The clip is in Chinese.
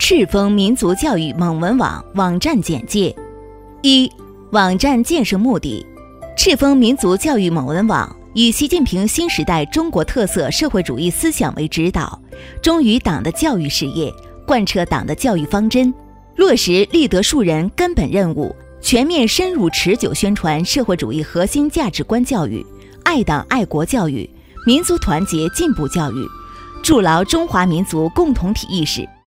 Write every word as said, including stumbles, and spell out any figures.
赤峰民族教育蒙文网网站简介。一、网站建设目的。赤峰民族教育蒙文网以习近平新时代中国特色社会主义思想为指导，忠于党的教育事业，贯彻党的教育方针，落实立德树人根本任务，全面深入持久宣传社会主义核心价值观教育、爱党爱国教育、民族团结进步教育，筑牢中华民族共同体意识。